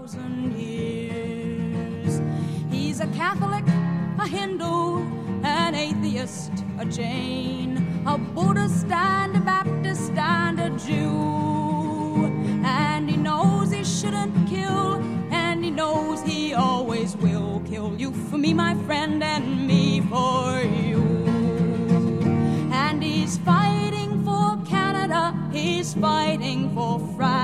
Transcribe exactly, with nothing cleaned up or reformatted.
thousand years. He's a Catholic, a Hindu, an atheist, a Jain, a Buddhist and a Baptist and a Jew. And he knows he shouldn't kill, and he knows he always will kill. You for me, my friend, and me for you. And he's fighting for Canada, he's fighting for France.